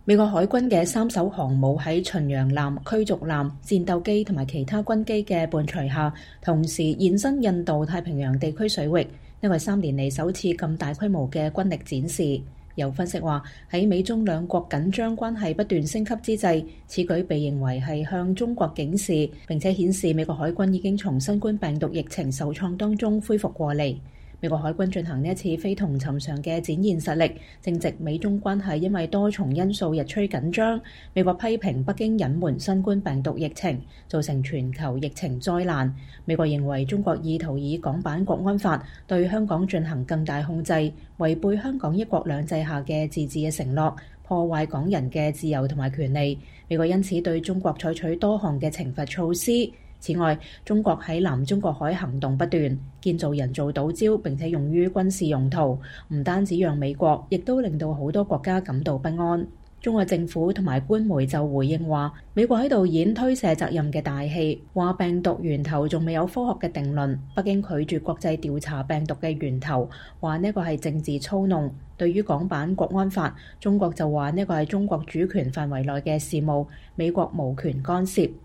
美國海軍嘅3艘航母喺巡洋艦、驅逐艦、戰鬥機同埋其他軍機嘅伴隨下，同時現身印度太平洋地區水域，呢個係3年嚟首次咁大規模嘅軍力展示。有分析話，喺美中兩國緊張關係不斷升級之際，此舉被認為係向中國警示，並且顯示美國海軍已經從新冠病毒疫情受創當中恢復過嚟。美國海軍進行呢一次非同尋常嘅展現實力，正值美中關係因為多重因素日趨緊張。美國批評北京隱瞞新冠病毒疫情，造成全球疫情災難。美國認為中國意圖以港版國安法對香港進行更大控制，違背香港一國兩制下嘅自治嘅承諾，破壞港人嘅自由同埋權利。美國因此對中國採取多項嘅懲罰措施。此外，中國喺南中國海行動不斷，建造人造島礁並且用於軍事用途，唔單止讓美國，亦都令到好多國家感到不安。中國政府同埋官媒就回應話，美國喺度演推卸責任嘅大戲，話病毒源頭仲未有科學嘅定論。北京拒絕國際調查病毒嘅源頭，話呢個係政治操弄。對於港版國安法，中國就話呢個係中國主權範圍內嘅事務，美國無權干涉。